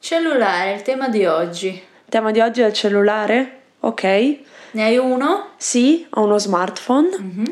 Cellulare, il tema di oggi. Il tema di oggi è il cellulare? Ok. Ne hai uno? Sì, ho uno smartphone,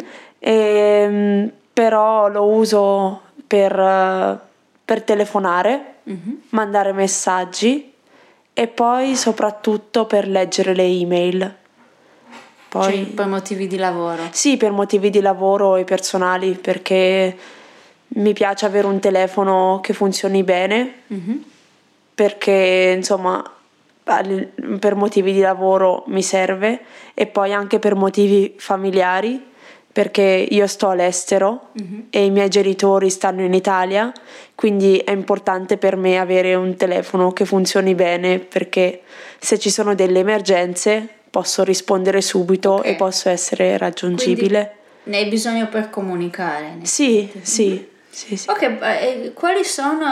però lo uso per telefonare, mandare messaggi e poi soprattutto per leggere le email. Cioè, per motivi di lavoro? Sì, per motivi di lavoro e personali, perché mi piace avere un telefono che funzioni bene, perché insomma per motivi di lavoro mi serve e poi anche per motivi familiari, perché io sto all'estero e i miei genitori stanno in Italia, quindi è importante per me avere un telefono che funzioni bene, perché se ci sono delle emergenze posso rispondere subito, Ok. e posso essere raggiungibile. Quindi ne hai bisogno per comunicare? Sì. Ok, e quali sono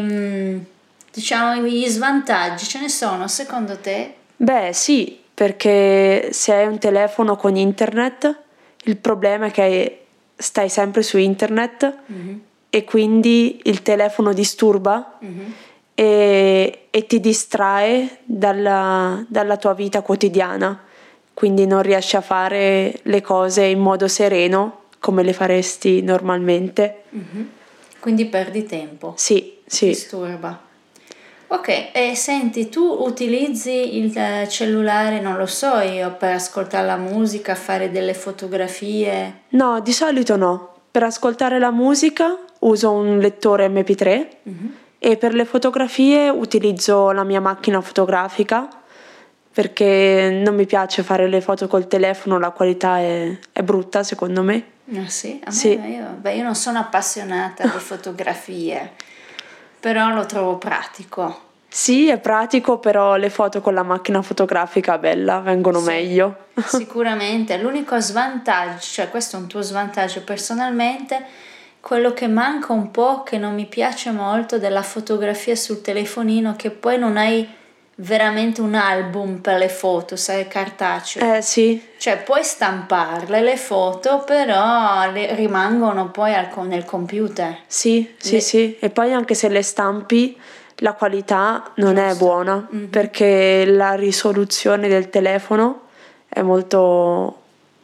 gli svantaggi? Ce ne sono secondo te? Beh, sì, perché se hai un telefono con internet, il problema è che stai sempre su internet e quindi il telefono disturba e ti distrae dalla tua vita quotidiana, quindi non riesci a fare le cose in modo sereno come le faresti normalmente. Quindi perdi tempo. Sì. Disturba. Ok, e senti, tu utilizzi il cellulare, non lo so io, per ascoltare la musica, fare delle fotografie? No, di solito no. Per ascoltare la musica uso un lettore MP3 e per le fotografie utilizzo la mia macchina fotografica, perché non mi piace fare le foto col telefono, la qualità è brutta secondo me. Ah sì? A me, Sì. io non sono appassionata di fotografie, però lo trovo pratico. Sì, è pratico, però le foto con la macchina fotografica bella vengono Sì, meglio. Sicuramente, l'unico svantaggio, cioè questo è un tuo svantaggio personalmente, quello che manca un po', che non mi piace molto della fotografia sul telefonino, che poi non hai veramente un album per le foto, sai, cartaceo. Sì. Cioè puoi stamparle le foto, però rimangono poi nel computer. Sì. E poi anche se le stampi la qualità non è buona, perché la risoluzione del telefono è molto...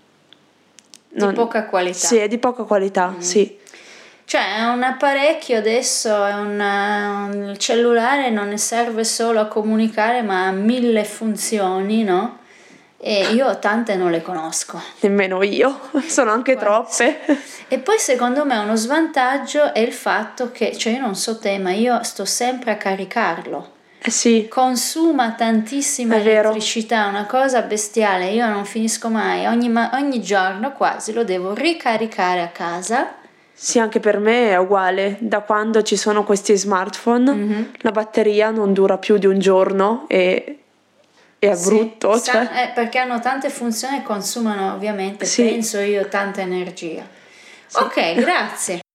Di poca qualità. Sì, è di poca qualità, sì. Cioè è un apparecchio adesso, un cellulare non ne serve solo a comunicare, ma ha 1000 funzioni, no? E io tante non le conosco. Nemmeno io, sono anche troppe. E poi secondo me uno svantaggio è il fatto che, cioè io non so te, ma io sto sempre a caricarlo. Sì. Consuma tantissima elettricità, una cosa bestiale, io non finisco mai, ogni giorno quasi lo devo ricaricare a casa. Sì, anche per me è uguale, da quando ci sono questi smartphone la batteria non dura più di un giorno e è brutto. Perché hanno tante funzioni e consumano ovviamente, penso io, tanta energia. Ok, grazie.